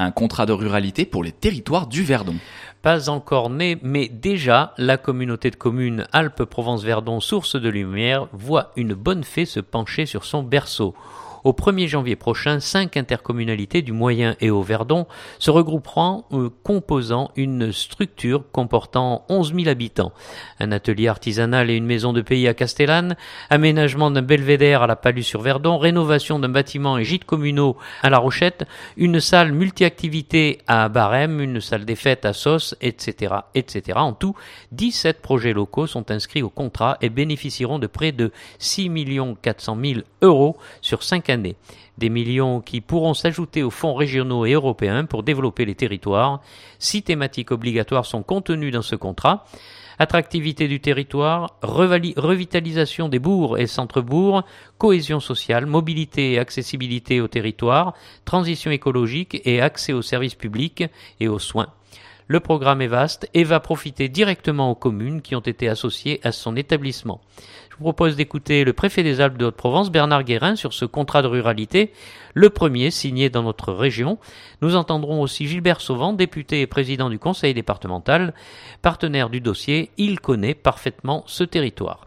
un contrat de ruralité pour les territoires du Verdon. Pas encore né, mais déjà, la communauté de communes Alpes-Provence-Verdon, source de lumière, voit une bonne fée se pencher sur son berceau. Au 1er janvier prochain, 5 intercommunalités du Moyen et Haut-Verdon se regrouperont composant une structure comportant 11 000 habitants. Un atelier artisanal et une maison de pays à Castellane, aménagement d'un belvédère à la Palus-sur-Verdon, rénovation d'un bâtiment et gîtes communaux à La Rochette, une salle multi-activités à Barème, une salle des fêtes à Sauce, etc., etc. En tout, 17 projets locaux sont inscrits au contrat et bénéficieront de près de 6 400 000 € sur 5 années. Des millions qui pourront s'ajouter aux fonds régionaux et européens pour développer les territoires. 6 thématiques obligatoires sont contenues dans ce contrat. Attractivité du territoire, revitalisation des bourgs et centres-bourgs, cohésion sociale, mobilité et accessibilité au territoire, transition écologique et accès aux services publics et aux soins. Le programme est vaste et va profiter directement aux communes qui ont été associées à son établissement. Je vous propose d'écouter le préfet des Alpes de Haute-Provence, Bernard Guérin, sur ce contrat de ruralité, le premier signé dans notre région. Nous entendrons aussi Gilbert Sauvant, député et président du conseil départemental, partenaire du dossier. Il connaît parfaitement ce territoire.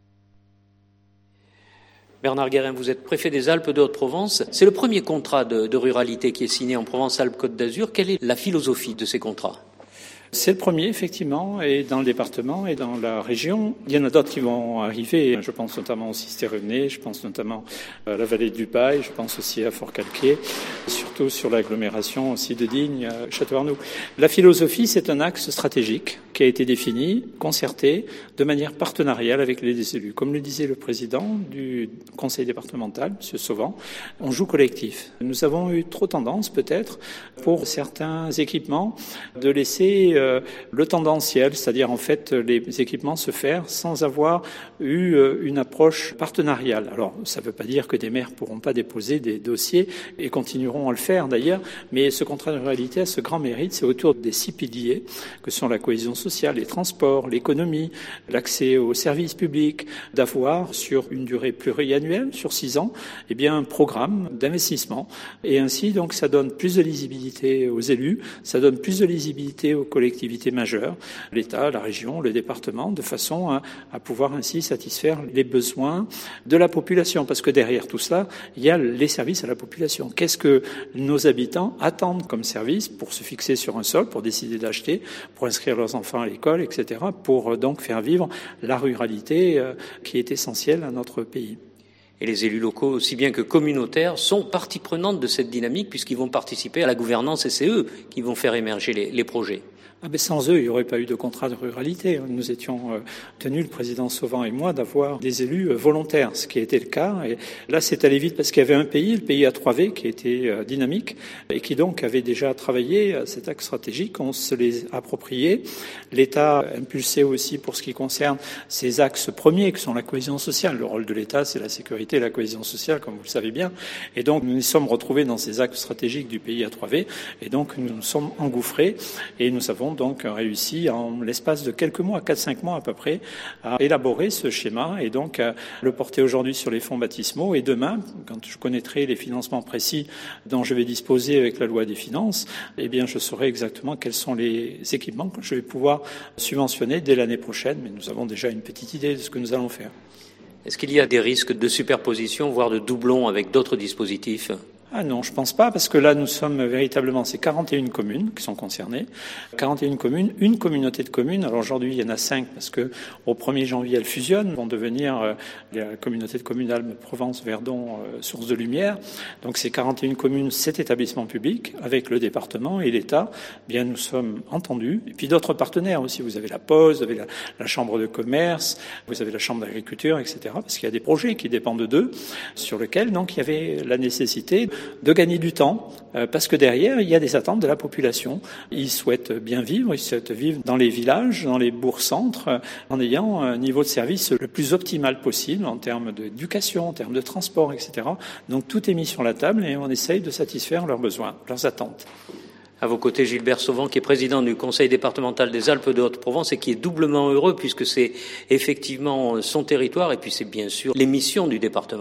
Bernard Guérin, vous êtes préfet des Alpes de Haute-Provence. C'est le premier contrat de ruralité qui est signé en Provence-Alpes-Côte d'Azur. Quelle est la philosophie de ces contrats ? C'est le premier, effectivement, et dans le département et dans la région. Il y en a d'autres qui vont arriver. Je pense notamment au Cisterenais, je pense notamment à la vallée du Bail, je pense aussi à Fort-Calquier, surtout sur l'agglomération aussi de Digne, Château-Arnoux. La philosophie, c'est un axe stratégique qui a été défini, concerté, de manière partenariale avec les élus. Comme le disait le président du conseil départemental, M. Sauvant, on joue collectif. Nous avons eu trop tendance, peut-être, pour certains équipements, de laisser le tendanciel, c'est-à-dire en fait les équipements se faire sans avoir eu une approche partenariale. Alors ça ne veut pas dire que des maires ne pourront pas déposer des dossiers et continueront à le faire d'ailleurs, mais ce contrat de ruralité a ce grand mérite, c'est autour des 6 piliers que sont la cohésion sociale, les transports, l'économie, l'accès aux services publics, d'avoir sur une durée pluriannuelle, sur 6 ans, eh bien un programme d'investissement et ainsi donc ça donne plus de lisibilité aux élus, ça donne plus de lisibilité aux collectivités majeures, l'État, la région, le département, de façon à pouvoir ainsi satisfaire les besoins de la population. Parce que derrière tout cela, il y a les services à la population. Qu'est-ce que nos habitants attendent comme service pour se fixer sur un sol, pour décider d'acheter, pour inscrire leurs enfants à l'école, etc., pour donc faire vivre la ruralité qui est essentielle à notre pays. Et les élus locaux, aussi bien que communautaires, sont partie prenante de cette dynamique puisqu'ils vont participer à la gouvernance et c'est eux qui vont faire émerger les projets. Ah ben sans eux, il n'y aurait pas eu de contrat de ruralité. Nous étions tenus, le président Sauvant et moi, d'avoir des élus volontaires, ce qui a été le cas. Et là, c'est allé vite parce qu'il y avait un pays, le pays A3V, qui était dynamique et qui donc avait déjà travaillé à cet axe stratégique. On se les appropriait. L'État impulsait aussi pour ce qui concerne ces axes premiers, qui sont la cohésion sociale. Le rôle de l'État, c'est la sécurité et la cohésion sociale, comme vous le savez bien. Et donc, nous nous sommes retrouvés dans ces axes stratégiques du pays A3V. Et donc, nous nous sommes engouffrés et nous avons donc réussi en l'espace de quelques mois, 4-5 mois à peu près, à élaborer ce schéma et donc à le porter aujourd'hui sur les fonds baptismaux. Et demain, quand je connaîtrai les financements précis dont je vais disposer avec la loi des finances, eh bien, je saurai exactement quels sont les équipements que je vais pouvoir subventionner dès l'année prochaine. Mais nous avons déjà une petite idée de ce que nous allons faire. Est-ce qu'il y a des risques de superposition, voire de doublons avec d'autres dispositifs ? Ah non, je pense pas, parce que là, nous sommes véritablement, c'est 41 communes qui sont concernées. 41 communes, une communauté de communes. Alors aujourd'hui, il y en a 5, parce que au 1er janvier, elles fusionnent, vont devenir la communauté de communes Alpes-Provence-Verdon, source de lumière. Donc ces 41 communes, cet établissement public, avec le département et l'État, bien, nous sommes entendus. Et puis d'autres partenaires aussi. Vous avez la Poste, vous avez la Chambre de commerce, vous avez la Chambre d'agriculture, etc. Parce qu'il y a des projets qui dépendent d'eux, sur lesquels, donc, il y avait la nécessité de gagner du temps, parce que derrière, il y a des attentes de la population. Ils souhaitent bien vivre, ils souhaitent vivre dans les villages, dans les bourgs-centres, en ayant un niveau de service le plus optimal possible en termes d'éducation, en termes de transport, etc. Donc tout est mis sur la table et on essaye de satisfaire leurs besoins, leurs attentes. À vos côtés, Gilbert Sauvant, qui est président du conseil départemental des Alpes de Haute-Provence et qui est doublement heureux puisque c'est effectivement son territoire et puis c'est bien sûr les missions du département.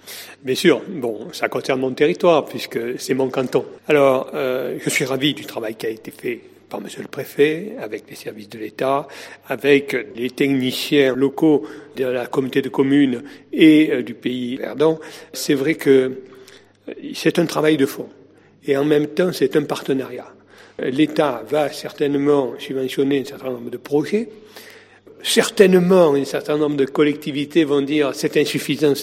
Bien sûr, ça concerne mon territoire puisque c'est mon canton. Alors, je suis ravi du travail qui a été fait par Monsieur le Préfet, avec les services de l'État, avec les techniciens locaux de la communauté de communes et du pays Verdon. C'est vrai que c'est un travail de fond et en même temps c'est un partenariat. L'État va certainement subventionner un certain nombre de projets. Certainement, un certain nombre de collectivités vont dire c'est insuffisant.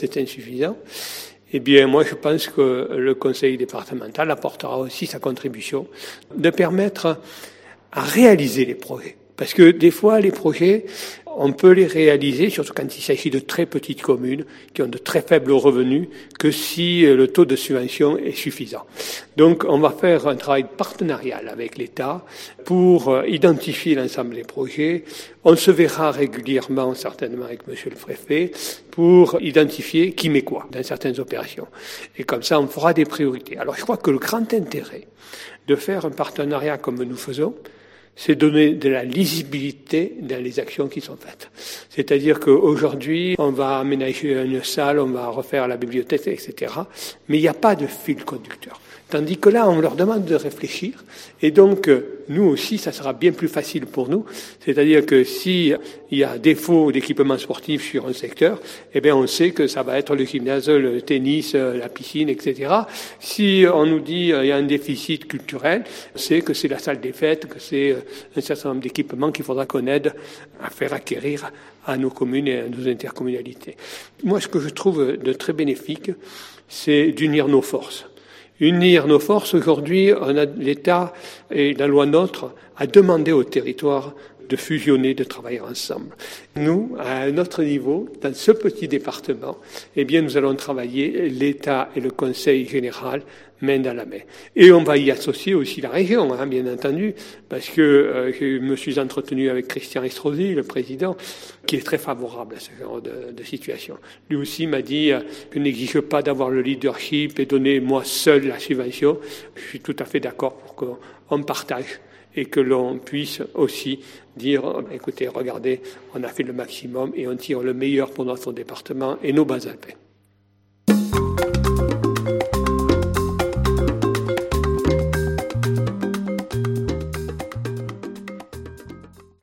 Eh bien, moi, je pense que le conseil départemental apportera aussi sa contribution de permettre à réaliser les projets. Parce que des fois, les projets, on peut les réaliser, surtout quand il s'agit de très petites communes qui ont de très faibles revenus, que si le taux de subvention est suffisant. Donc, on va faire un travail partenarial avec l'État pour identifier l'ensemble des projets. On se verra régulièrement, certainement, avec Monsieur le Préfet, pour identifier qui met quoi dans certaines opérations. Et comme ça, on fera des priorités. Alors, je crois que le grand intérêt de faire un partenariat comme nous faisons, c'est donner de la lisibilité dans les actions qui sont faites. C'est-à-dire qu'aujourd'hui, on va aménager une salle, on va refaire la bibliothèque, etc. Mais il n'y a pas de fil conducteur. Tandis que là, on leur demande de réfléchir. Et donc, nous aussi, ça sera bien plus facile pour nous. C'est-à-dire que s'il y a défaut d'équipement sportif sur un secteur, eh bien, on sait que ça va être le gymnase, le tennis, la piscine, etc. Si on nous dit il y a un déficit culturel, on sait que c'est la salle des fêtes, que c'est un certain nombre d'équipements qu'il faudra qu'on aide à faire acquérir à nos communes et à nos intercommunalités. Moi, ce que je trouve de très bénéfique, c'est d'unir nos forces. Unir nos forces, aujourd'hui, l'État et la loi NOTRe a demandé au territoire de fusionner, de travailler ensemble. Nous, à un autre niveau, dans ce petit département, eh bien, nous allons travailler, l'État et le Conseil général, main dans la main. Et on va y associer aussi la région, bien entendu, parce que je me suis entretenu avec Christian Estrosi, le président, qui est très favorable à ce genre de situation. Lui aussi m'a dit, je n'exige pas d'avoir le leadership et donner moi seul la subvention. Je suis tout à fait d'accord pour qu'on partage et que l'on puisse aussi dire, écoutez, regardez, on a fait le maximum et on tire le meilleur pour notre département et nos Bas-Alpins.